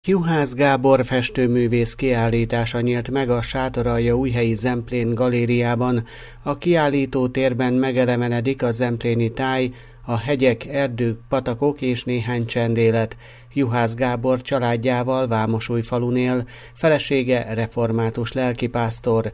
Juhász Gábor festőművész kiállítása nyílt meg a Sátoraljaújhelyi Zemplén galériában. A kiállító térben megelevenedik a zempléni táj, a hegyek, erdők, patakok és néhány csendélet. Juhász Gábor családjával Vámosújfalun él, felesége református lelkipásztor.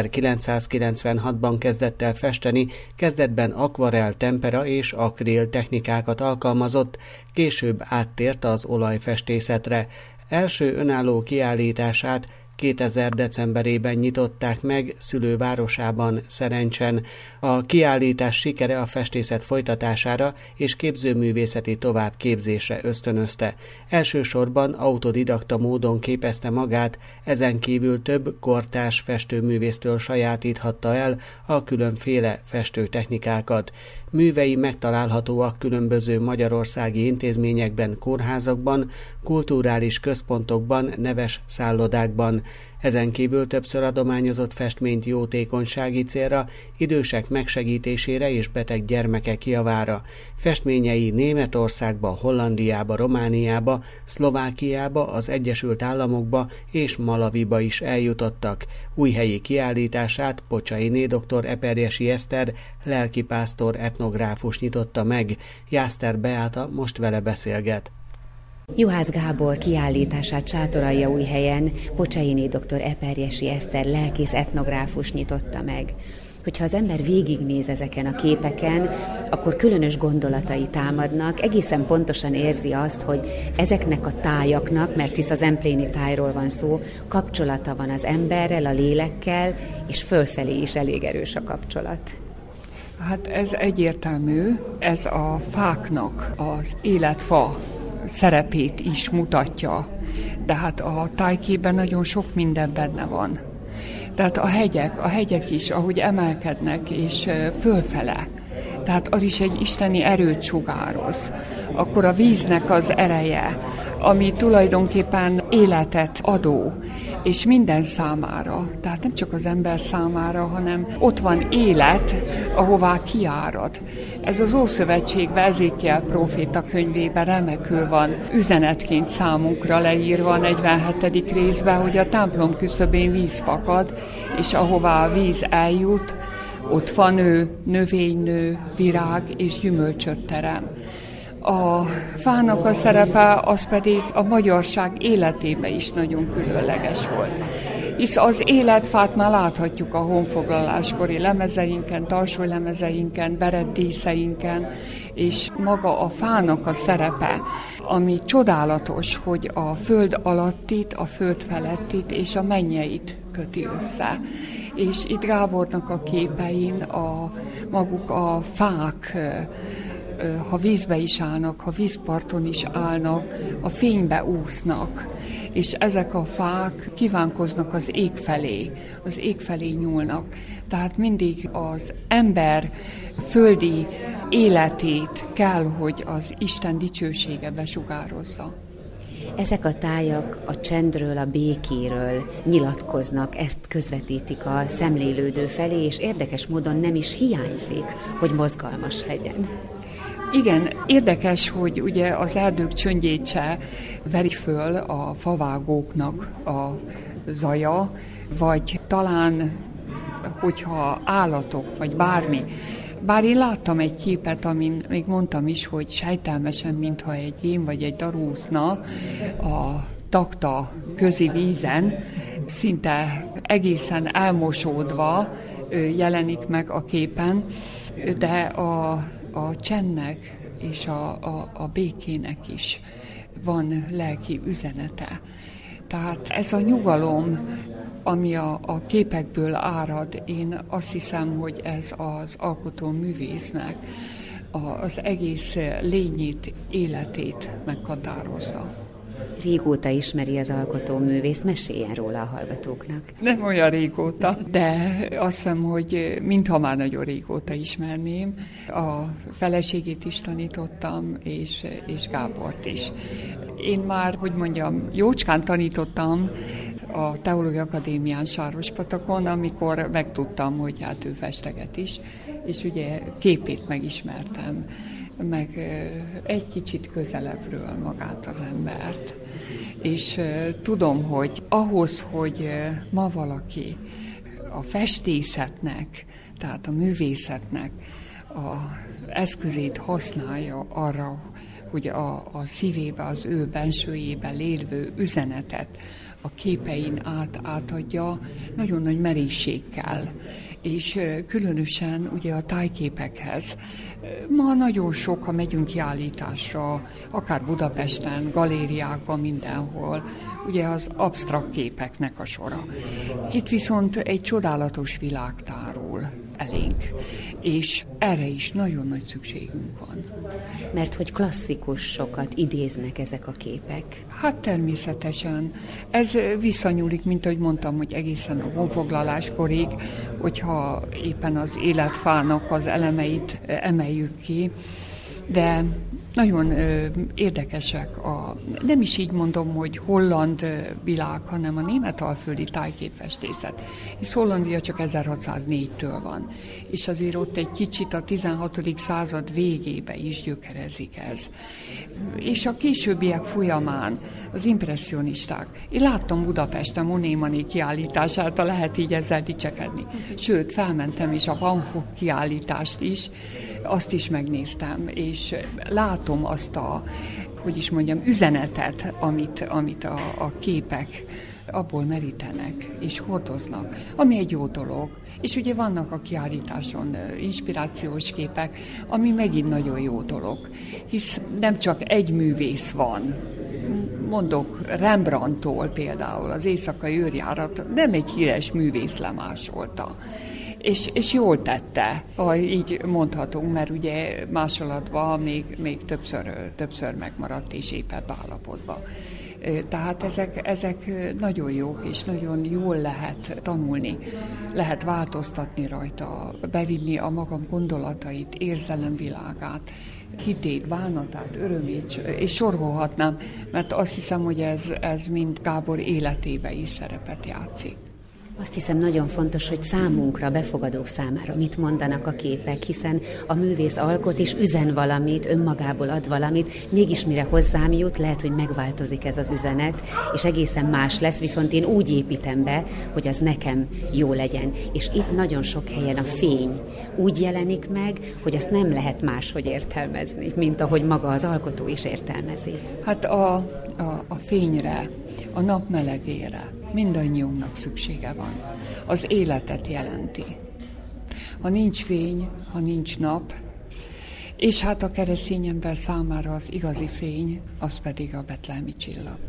1996-ban kezdett el festeni, kezdetben akvarell, tempera és akril technikákat alkalmazott, később áttért az olajfestészetre. Első önálló kiállítását 2000 decemberében nyitották meg szülővárosában, Szerencsen. A kiállítás sikere a festészet folytatására és képzőművészeti továbbképzésre ösztönözte. Elsősorban autodidakta módon képezte magát, ezen kívül több kortárs festőművésztől sajátíthatta el a különféle festőtechnikákat. Művei megtalálhatóak különböző magyarországi intézményekben, kórházakban, kulturális központokban, neves szállodákban. Ezen kívül többször adományozott festményt jótékonysági célra, idősek megsegítésére és beteg gyermekek javára. Festményei Németországba, Hollandiába, Romániába, Szlovákiába, az Egyesült Államokba és Malaviba is eljutottak. Újhelyi kiállítását Pocsainé dr. Eperjesi Eszter, lelkipásztor etnográfus nyitotta meg. Jászter Beáta most vele beszélget. Juhász Gábor kiállítását Sátoraljaújhelyen Pocsainé dr. Eperjesi Eszter, lelkész etnográfus nyitotta meg. Hogyha az ember végignéz ezeken a képeken, akkor különös gondolatai támadnak, egészen pontosan érzi azt, hogy ezeknek a tájaknak, mert hisz a zempléni tájról van szó, kapcsolata van az emberrel, a lélekkel, és fölfelé is elég erős a kapcsolat. Hát ez egyértelmű, ez a fáknak az életfa szerepét is mutatja, de hát a tájképben nagyon sok minden benne van. Tehát a hegyek is, ahogy emelkednek és fölfele, tehát az is egy isteni erőt sugároz. Akkor a víznek az ereje, ami tulajdonképpen életet adó, és minden számára, tehát nem csak az ember számára, hanem ott van élet, ahová kiárad. Ez az Ószövetségben, Ezékiel próféta könyvében remekül van üzenetként számunkra leírva a 47. részben, hogy a templom küszöbén víz fakad, és ahová a víz eljut, ott fa nő, növény nő, virág és gyümölcsöt terem. A fának a szerepe az pedig a magyarság életében is nagyon különleges volt. Hisz az életfát már láthatjuk a honfoglaláskori lemezeinken, tarsólemezeinken, bereddíszeinken, és maga a fának a szerepe, ami csodálatos, hogy a föld alattit, a föld felettit és a mennyeit köti össze. És itt Gábornak a képein maguk a fák, ha vízbe is állnak, ha vízparton is állnak, a fénybe úsznak, és ezek a fák kívánkoznak az ég felé nyúlnak. Tehát mindig az ember földi életét kell, hogy az Isten dicsősége besugározza. Ezek a tájak a csendről, a békéről nyilatkoznak, ezt közvetítik a szemlélődő felé, és érdekes módon nem is hiányzik, hogy mozgalmas legyen. Igen, érdekes, hogy ugye az erdők csöndjét se veri föl a favágóknak a zaja, vagy talán, hogyha állatok, vagy bármi. Bár én láttam egy képet, amin még mondtam is, hogy sejtelmesen, mintha egy hím vagy egy darúszna a takta közi vízen, szinte egészen elmosódva jelenik meg a képen, de a csendnek és a békének is van lelki üzenete. Tehát ez a nyugalom, ami a képekből árad, én azt hiszem, hogy ez az alkotó művésznek az egész lényét, életét meghatározza. Régóta ismeri az alkotóművészt, meséljen róla a hallgatóknak. Nem olyan régóta, de azt hiszem, hogy mintha már nagyon régóta ismerném. A feleségét is tanítottam, és Gábort is. Én már, jócskán tanítottam a Teológiai Akadémián Sárospatakon, amikor megtudtam, hogy hát ő festeget is, és ugye képét megismertem, meg egy kicsit közelebbről magát az embert. És tudom, hogy ahhoz, hogy ma valaki a festészetnek, tehát a művészetnek az eszközét használja arra, hogy a szívébe, az ő bensőjébe lévő üzenetet a képein átadja, nagyon nagy merészség kell. És különösen ugye a tájképekhez. Ma nagyon sok, ha megyünk kiállításra, akár Budapesten, galériákban, mindenhol, ugye az absztrakt képeknek a sora. Itt viszont egy csodálatos világ tárul elénk, és erre is nagyon nagy szükségünk van. Mert hogy klasszikusokat idéznek ezek a képek? Hát természetesen. Ez visszanyúlik, mint ahogy mondtam, hogy egészen a honfoglaláskorig, hogyha éppen az életfának az elemeit emeljük ki, de nagyon érdekesek nem is így mondom, hogy holland világ, hanem a németalföldi tájképfestészet. És Hollandia csak 1604-től van. És azért ott egy kicsit a 16. század végébe is gyökerezik ez. És a későbbiek folyamán az impresszionisták. Én láttam Budapesten Monet Mané kiállítását, lehet így ezzel dicsekedni. Sőt, felmentem is a Van Gogh kiállítást is, azt is megnéztem, és látom azt üzenetet, amit a képek abból merítenek és hordoznak, ami egy jó dolog. És ugye vannak a kiállításon inspirációs képek, ami megint nagyon jó dolog, hisz nem csak egy művész van. Mondok Rembrandttól például, az Éjszakai őrjárat nem egy híres művész lemásolta. És jól tette, ha így mondhatunk, mert ugye másolatban még többször megmaradt és épebb állapotban. Tehát ezek nagyon jók, és nagyon jól lehet tanulni, lehet változtatni rajta, bevinni a magam gondolatait, érzelemvilágát, hitét, bánatát, örömét, és sorolhatnám, mert azt hiszem, hogy ez mind Gábor életébe is szerepet játszik. Azt hiszem nagyon fontos, hogy számunkra, befogadók számára mit mondanak a képek, hiszen a művész alkot és üzen valamit, önmagából ad valamit, mégis mire hozzám jut, lehet, hogy megváltozik ez az üzenet, és egészen más lesz, viszont én úgy építem be, hogy az nekem jó legyen. És itt nagyon sok helyen a fény úgy jelenik meg, hogy azt nem lehet máshogy értelmezni, mint ahogy maga az alkotó is értelmezi. Hát a fényre, a nap melegére mindannyiunknak szüksége van. Az életet jelenti. Ha nincs fény, ha nincs nap, és hát a keresztény ember számára az igazi fény, az pedig a betlehemi csillag.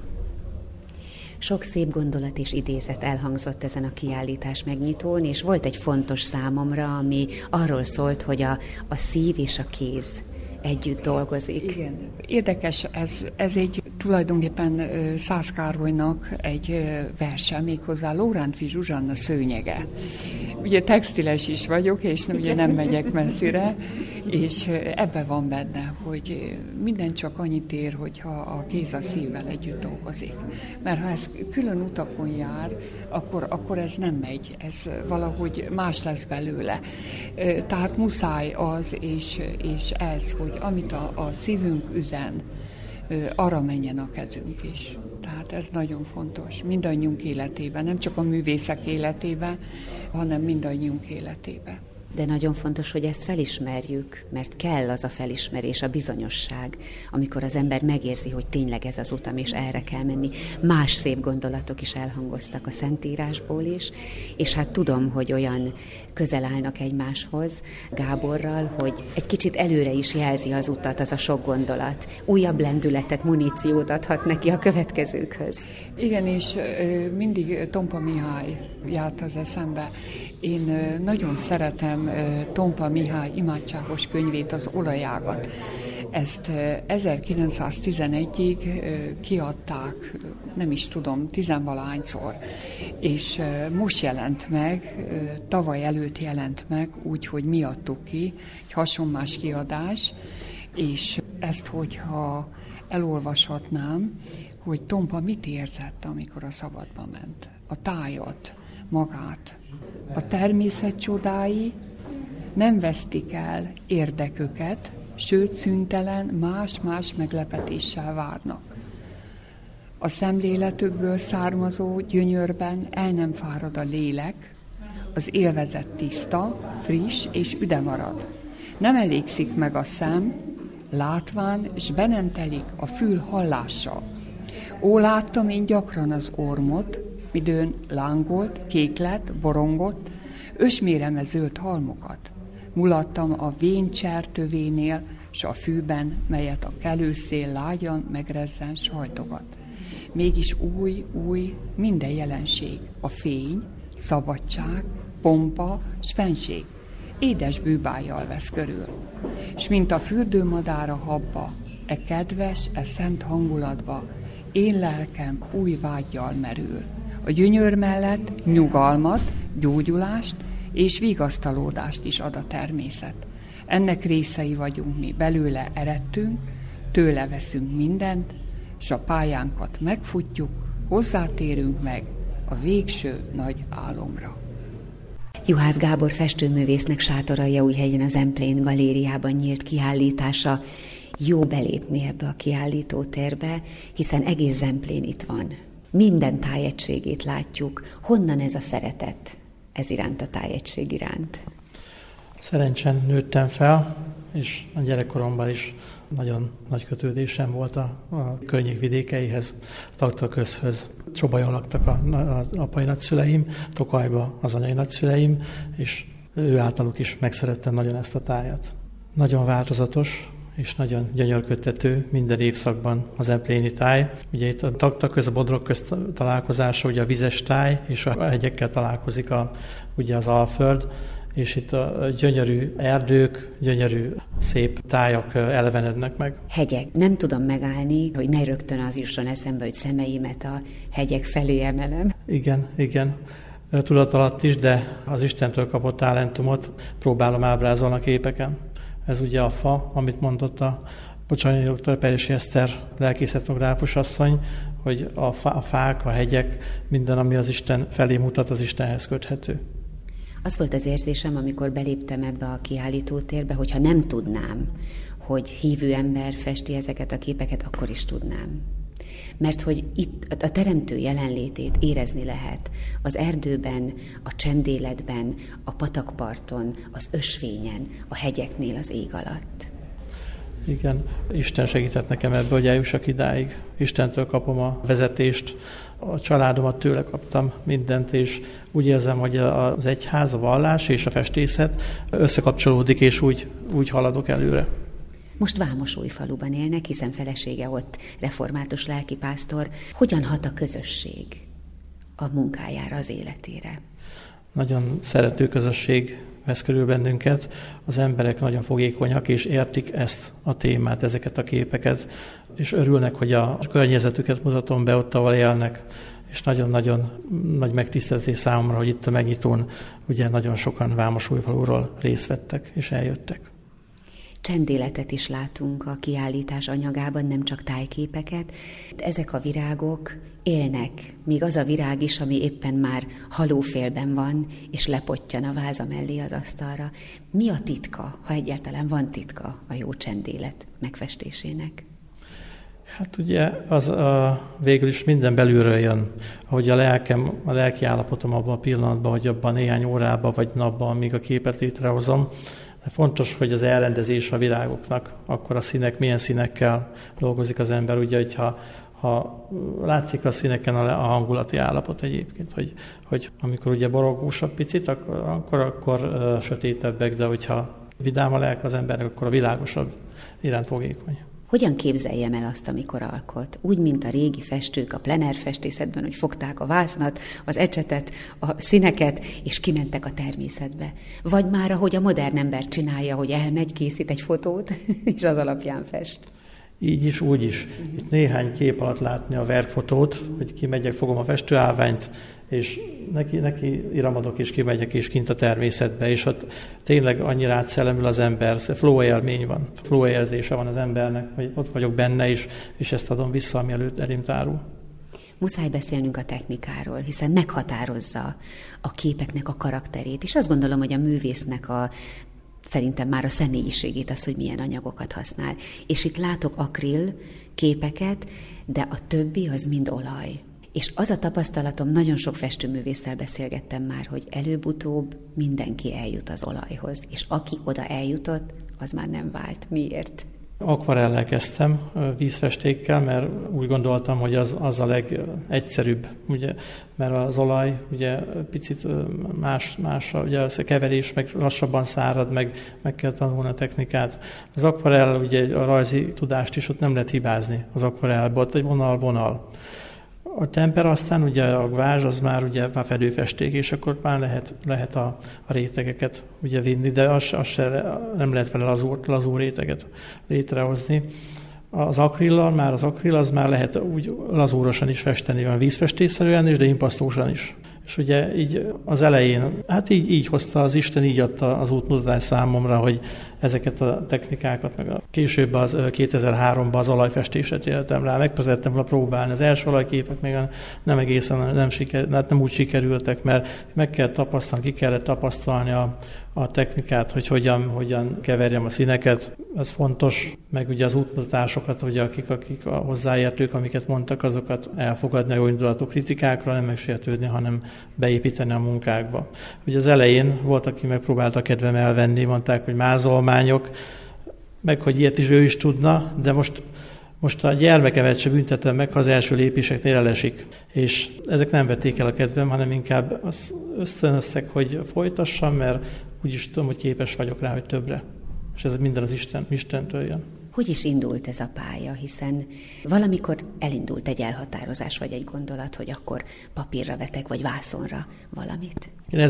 Sok szép gondolat és idézet elhangzott ezen a kiállítás megnyitón, és volt egy fontos számomra, ami arról szólt, hogy a szív és a kéz együtt dolgozik. Igen, érdekes, ez egy tulajdonképpen Szász Károlynak egy verse, méghozzá Lórántfi Zsuzsanna Szőnyege. Ugye textiles is vagyok, és ugye nem megyek messzire, és ebben van benne, hogy minden csak annyit ér, hogyha a kéz a szívvel együtt dolgozik. Mert ha ez külön utakon jár, akkor ez nem megy, ez valahogy más lesz belőle. Tehát muszáj az, és ez, hogy amit a szívünk üzen, arra menjen a kezünk is. Tehát ez nagyon fontos. Mindannyiunk életében, nem csak a művészek életében, hanem mindannyiunk életében. De nagyon fontos, hogy ezt felismerjük, mert kell az a felismerés, a bizonyosság, amikor az ember megérzi, hogy tényleg ez az utam, és erre kell menni. Más szép gondolatok is elhangoztak a Szentírásból is, és hát tudom, hogy olyan közel állnak egymáshoz Gáborral, hogy egy kicsit előre is jelzi az utat, az a sok gondolat. Újabb lendületet, muníciót adhat neki a következőkhöz. Igen, és mindig Tompa Mihály járt az eszembe. Én nagyon szeretem Tompa Mihály imádságos könyvét, az Olajágat. Ezt 1911-ig kiadták, nem is tudom, 10-valahányszor. És most jelent meg, tavaly előtt jelent meg, úgyhogy mi adtuk ki, egy hasonlás kiadás, és ezt, hogyha elolvashatnám, hogy Tompa mit érzett, amikor a szabadba ment. A tájat, magát. A természet csodái nem vesztik el érdeküket, sőt szüntelen más-más meglepetéssel várnak. A szemléletükből származó gyönyörben el nem fárad a lélek, az élvezet tiszta, friss és üde marad. Nem elégszik meg a szem, látván, s be nem telik a fül hallással. Ó, láttam én gyakran az ormot, midőn lángolt, kék lett, borongott, ösméreme zöld halmokat. Mulattam a vén csertövénél, s a fűben, melyet a kelőszél lágyan megrezzen sajtogat. Mégis új minden jelenség, a fény, szabadság, pompa, s fenség, édes bűbájjal vesz körül. S mint a fürdőmadár a habba, e kedves, e szent hangulatba, én lelkem új vággyal merül. A gyönyör mellett nyugalmat, gyógyulást és vigasztalódást is ad a természet. Ennek részei vagyunk mi, belőle eredtünk, tőle veszünk mindent, s a pályánkat megfutjuk, hozzátérünk meg a végső nagy álomra. Juhász Gábor festőművésznek Sátoraljaújhegyen a Zemplén galériában nyílt kiállítása. Jó belépni ebbe a kiállítótérbe, hiszen egész Zemplén itt van. Minden tájegységét látjuk. Honnan ez a szeretet ez iránt, a tájegység iránt? Szerencsen nőttem fel, és a gyerekkoromban is nagyon nagy kötődésem volt a környék vidékeihez, a Taktaközhöz. Csobajon laktak az apai nagyszüleim, Tokajba az anyai nagyszüleim, és ő általuk is megszerettem nagyon ezt a tájat. Nagyon változatos, és nagyon gyönyörködtető minden évszakban az zempléni táj. Ugye itt a Taktaköz, a Bodrog közt találkozása, ugye a vizes táj, és a hegyekkel találkozik ugye az Alföld, és itt a gyönyörű erdők, gyönyörű szép tájak elevenednek meg. Hegyek. Nem tudom megállni, hogy ne rögtön az jusson eszembe, hogy szemeimet a hegyek felé emelem. Igen. Tudat alatt is, de az Istentől kapott talentumot próbálom ábrázolni a képeken. Ez ugye a fa, amit mondott a Pocsányi dr. Eperjesi Eszter lelkész-etnográfus asszony, hogy a fák, a hegyek, minden, ami az Isten felé mutat, az Istenhez köthető. Az volt az érzésem, amikor beléptem ebbe a kiállítótérbe, hogyha nem tudnám, hogy hívő ember festi ezeket a képeket, akkor is tudnám. Mert hogy itt a teremtő jelenlétét érezni lehet az erdőben, a csendéletben, a patakparton, az ösvényen, a hegyeknél az ég alatt. Igen, Isten segített nekem ebbe, hogy eljussak idáig. Istentől kapom a vezetést, a családomat tőle kaptam mindent, és úgy érzem, hogy az egyház, a vallás és a festészet összekapcsolódik, és úgy haladok előre. Most Vámosújfaluban élnek, hiszen felesége ott református lelkipásztor. Hogyan hat a közösség a munkájára, az életére? Nagyon szerető közösség vesz körül bennünket. Az emberek nagyon fogékonyak, és értik ezt a témát, ezeket a képeket, és örülnek, hogy a környezetüket mutatom be ott, ahol élnek, és nagyon-nagyon nagy megtiszteltetés számomra, hogy itt a megnyitón ugye nagyon sokan Vámosújfaluról részt vettek, és eljöttek. Csendéletet is látunk a kiállítás anyagában, nem csak tájképeket. Ezek a virágok élnek, még az a virág is, ami éppen már halófélben van, és lepottyan a váza mellé az asztalra. Mi a titka, ha egyáltalán van titka a jó csendélet megfestésének? Hát ugye az végül is minden belülről jön, ahogy a lelki állapotom abban a pillanatban, hogy abban néhány órában vagy napban, amíg a képet létrehozom. De fontos, hogy az elrendezés a virágoknak, akkor a színek, milyen színekkel dolgozik az ember, ugye, hogyha látszik a színeken a hangulati állapot egyébként, hogy amikor ugye borogósabb picit, akkor sötétebbek, de hogyha vidám a lelk az embernek, akkor a világosabb iránt fogékony. Hogyan képzeljem el azt, amikor alkot? Úgy, mint a régi festők a plenárfestészetben, hogy fogták a vásznat, az ecsetet, a színeket, és kimentek a természetbe. Vagy már, ahogy a modern ember csinálja, hogy elmegy, készít egy fotót, és az alapján fest. Így is, úgy is. Itt néhány kép alatt látni a verkfotót, hogy kimegyek, fogom a festőállványt, és neki iramodok, és kimegyek, és kint a természetbe, és ott tényleg annyira átszellemül az ember, flow élmény van, flow érzése van az embernek, hogy ott vagyok benne is, és ezt adom vissza, ami előtt elém tárul. Muszáj beszélnünk a technikáról, hiszen meghatározza a képeknek a karakterét, és azt gondolom, hogy a művésznek a szerintem már a személyiségét, az, hogy milyen anyagokat használ. És itt látok akril képeket, de a többi az mind olaj. És az a tapasztalatom, nagyon sok festőművésszel beszélgettem már, hogy előbb-utóbb mindenki eljut az olajhoz, és aki oda eljutott, az már nem vált. Miért? Akvarellel kezdtem, vízfestékkel, mert úgy gondoltam, hogy az a legegyszerűbb, ugye, mert az olaj ugye picit más ugye a keverés, meg lassabban szárad, meg kell tanulni a technikát. Az akvarell, ugye a rajzi tudást is ott nem lehet hibázni az akvarellból, ott egy vonal. A tempera aztán ugye a gvázs, az már ugye a fedőfesték, és akkor már lehet a rétegeket ugye vinni, de az nem lehet vele lazú réteget létrehozni. Az akrillal az már lehet úgy lazúrosan is festeni, olyan vízfestésszerűen is, de impasztósan is. És ugye így az elején, hát így hozta az Isten, így adta az útmutatás számomra, hogy ezeket a technikákat, meg később az 2003-ban az olajfestésre éltem rá, megpróbáltam volna próbálni. Az első olajképek még nem egészen nem úgy sikerültek, mert meg kell tapasztalni, ki kellett tapasztalni a technikát, hogy hogyan keverjem a színeket. Ez fontos, meg ugye az útmutatásokat, ugye akik a hozzáértők, amiket mondtak, azokat elfogadni a jó indulatú kritikákra, nem megsértődni, hanem beépíteni a munkákba. Ugye az elején volt, aki megpróbálta kedvem elvenni, mondták, hogy mázolmányok, meg hogy ilyet is ő is tudna, de most a gyermekemet se büntetem meg, ha az első lépéseknél elesik. És ezek nem vették el a kedvem, hanem inkább azt ösztönöztek, hogy folytassam, mert úgyis tudom, hogy képes vagyok rá, hogy többre. És ez minden az Istentől jön. Hogy is indult ez a pálya, hiszen valamikor elindult egy elhatározás, vagy egy gondolat, hogy akkor papírra vetek, vagy vászonra valamit? Én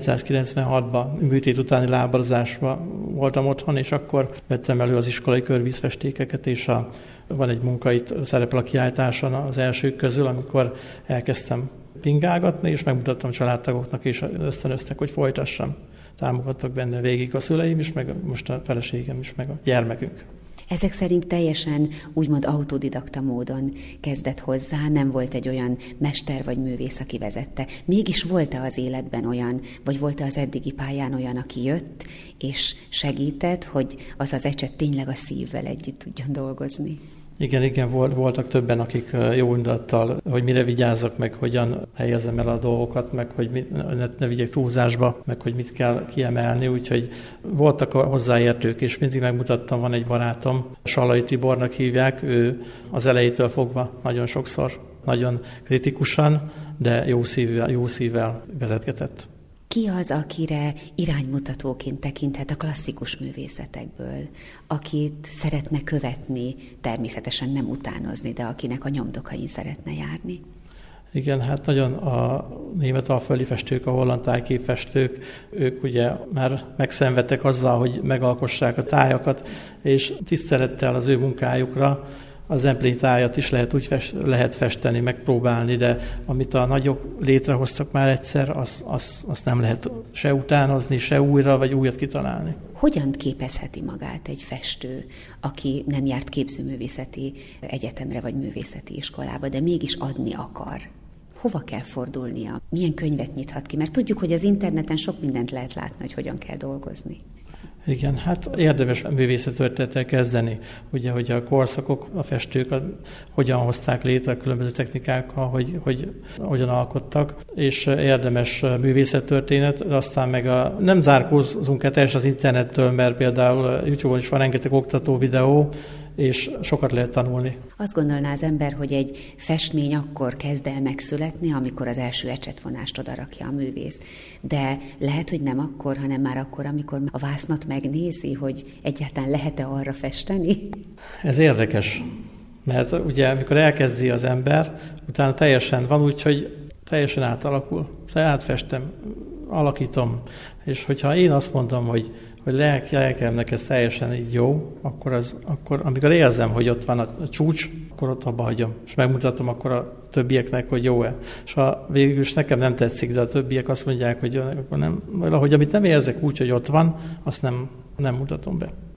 1996-ban műtét utáni lábadozásban voltam otthon, és akkor vettem elő az iskolai körvízfestékeket, és van egy munka itt, szerepel a kiállításon az elsők közül, amikor elkezdtem pingálgatni, és megmutattam a családtagoknak, és ösztönöztek, hogy folytassam. Támogattak benne végig a szüleim is, meg most a feleségem is, meg a gyermekünk. Ezek szerint teljesen úgymond autodidakta módon kezdett hozzá, nem volt egy olyan mester vagy művész, aki vezette. Mégis volt-e az életben olyan, vagy volt-e az eddigi pályán olyan, aki jött és segített, hogy az ecset tényleg a szívvel együtt tudjon dolgozni? Igen, voltak többen, akik jó indulattal, hogy mire vigyázzak, meg hogyan helyezzem el a dolgokat, meg hogy ne vigyek túlzásba, meg hogy mit kell kiemelni, úgyhogy voltak hozzáértők, és mindig megmutattam, van egy barátom, Sallai Tibornak hívják, ő az elejétől fogva nagyon sokszor, nagyon kritikusan, de jó szívvel vezetgetett. Ki az, akire iránymutatóként tekinthet a klasszikus művészetekből, akit szeretne követni, természetesen nem utánozni, de akinek a nyomdokain szeretne járni? Igen, hát nagyon a német alföldi festők, a holland tájképfestők, ők ugye már megszenvedtek azzal, hogy megalkossák a tájakat, és tisztelettel az ő munkájukra a zempléni tájat is lehet festeni, megpróbálni, de amit a nagyok létrehoztak már egyszer, azt nem lehet se utánozni, se újra, vagy újat kitalálni. Hogyan képezheti magát egy festő, aki nem járt képzőművészeti egyetemre vagy művészeti iskolába, de mégis adni akar? Hova kell fordulnia? Milyen könyvet nyithat ki? Mert tudjuk, hogy az interneten sok mindent lehet látni, hogy hogyan kell dolgozni. Igen, hát érdemes művészettörténettel kezdeni. Ugye, hogy a korszakok, a festők hogyan hozták létre a különböző technikákkal, hogy hogyan alkottak, és érdemes művészettörténet, aztán meg nem zárkózunk teljesen az internettől, mert például YouTube-on is van rengeteg oktató videó, és sokat lehet tanulni. Azt gondolná az ember, hogy egy festmény akkor kezd el megszületni, amikor az első ecsetvonást odarakja a művész. De lehet, hogy nem akkor, hanem már akkor, amikor a vásznat megnézi, hogy egyáltalán lehet-e arra festeni? Ez érdekes, mert ugye amikor elkezdi az ember, utána teljesen van úgy, hogy teljesen átalakul. Átfestem, alakítom, és hogyha én azt mondom, hogy lelkemnek ez teljesen így jó, akkor amikor érzem, hogy ott van a csúcs, akkor ott abba hagyom, és megmutatom akkor a többieknek, hogy jó-e. És ha végül is nekem nem tetszik, de a többiek azt mondják, hogy akkor nem, valahogy amit nem érzek úgy, hogy ott van, azt nem mutatom be.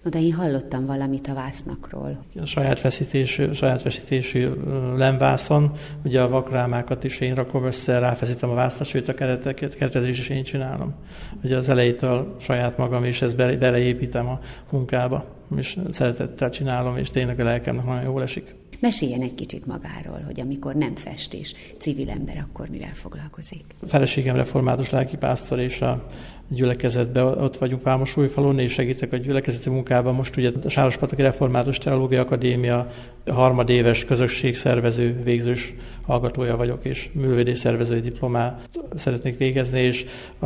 De én hallottam valamit a vásznakról. A saját feszítésű lemvászon, ugye a vakrámákat is én rakom össze, ráfeszítem a vásznat, sőt a keretezést is én csinálom. Ugye az elejétől saját magam is ezt beleépítem a munkába, és szeretettel csinálom, és tényleg a lelkemnek nagyon jól esik. Meséljen egy kicsit magáról, hogy amikor nem fest és civil ember, akkor mivel foglalkozik? A feleségem református lelkipásztor, és a gyülekezetben ott vagyunk Vámosújfalun, és segítek a gyülekezeti munkában. Most ugye a Sárospataki Református Teológiai Akadémia harmadéves közösségszervező végzős hallgatója vagyok, és művelődésszervezői diplomát szeretnék végezni, és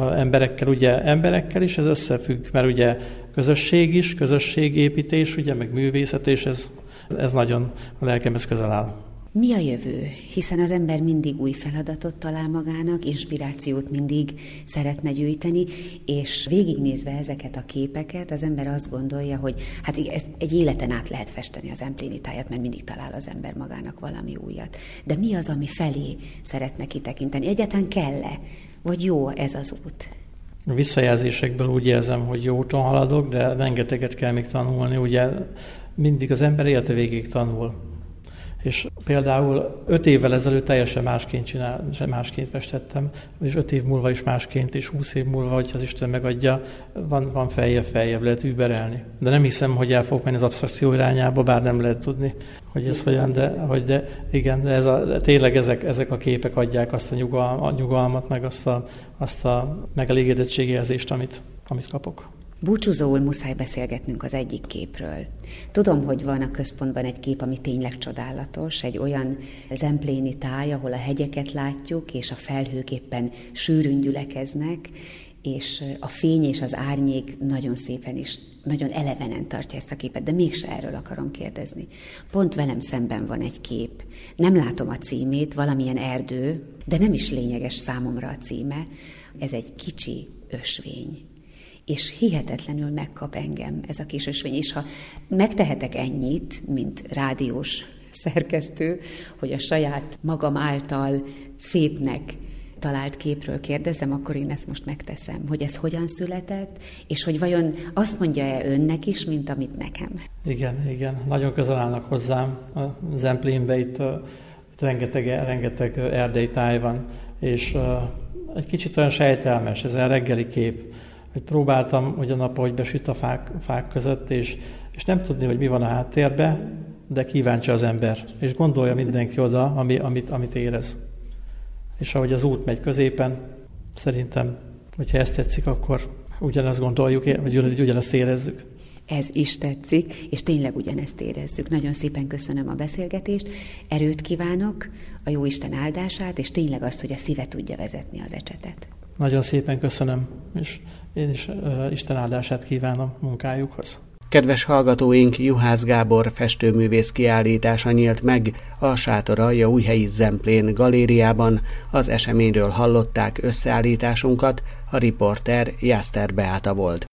emberekkel is ez összefügg, mert ugye közösség is, közösségépítés, ugye, meg művészet, és ez nagyon a lelkemhez közel áll. Mi a jövő? Hiszen az ember mindig új feladatot talál magának, inspirációt mindig szeretne gyűjteni, és végignézve ezeket a képeket, az ember azt gondolja, hogy hát ezt egy életen át lehet festeni az Zempléni tájat, mert mindig talál az ember magának valami újat. De mi az, ami felé szeretne kitekinteni? Egyáltalán kell-e? Vagy jó ez az út? A visszajelzésekből úgy érzem, hogy jó úton haladok, de rengeteget kell még tanulni. Ugye mindig az ember élete végig tanul. És például 5 évvel ezelőtt teljesen másként festettem, és 5 év múlva is másként, és 20 év múlva, hogyha az Isten megadja, van feljebb lehet überelni. De nem hiszem, hogy el fogok menni az absztrakció irányába, bár nem lehet tudni, hogy ez hogyan, de tényleg ezek a képek adják azt a nyugalmat, meg azt a megelégedettségérzést, amit kapok. Búcsúzóul muszáj beszélgetnünk az egyik képről. Tudom, hogy van a központban egy kép, ami tényleg csodálatos, egy olyan zempléni táj, ahol a hegyeket látjuk, és a felhők éppen sűrűn gyülekeznek, és a fény és az árnyék nagyon szépen is, nagyon elevenen tartja ezt a képet, de mégse erről akarom kérdezni. Pont velem szemben van egy kép. Nem látom a címét, valamilyen erdő, de nem is lényeges számomra a címe. Ez egy kicsi ösvény. És hihetetlenül megkap engem ez a kis ösvény. És ha megtehetek ennyit, mint rádiós szerkesztő, hogy a saját magam által szépnek talált képről kérdezem, akkor én ezt most megteszem, hogy ez hogyan született, és hogy vajon azt mondja-e önnek is, mint amit nekem. Igen. Nagyon közel állnak hozzám. A Zemplénben itt rengeteg erdei táj van, és egy kicsit olyan sejtelmes, ez a reggeli kép, hogy próbáltam ugyanap, hogy besüt a fák között, és nem tudni, hogy mi van a háttérben, de kíváncsi az ember, és gondolja mindenki oda, amit érez. És ahogy az út megy középen, szerintem, hogyha ezt tetszik, akkor ugyanazt gondoljuk, vagy ugyanazt érezzük. Ez is tetszik, és tényleg ugyanezt érezzük. Nagyon szépen köszönöm a beszélgetést, erőt kívánok, a Jóisten áldását, és tényleg azt, hogy a szíve tudja vezetni az ecsetet. Nagyon szépen köszönöm, és én is Isten áldását kívánom munkájukhoz. Kedves hallgatóink, Juhász Gábor festőművész kiállítása nyílt meg a Sátoraljaújhelyi Zemplén galériában. Az eseményről hallották összeállításunkat, a riporter Jászter Beáta volt.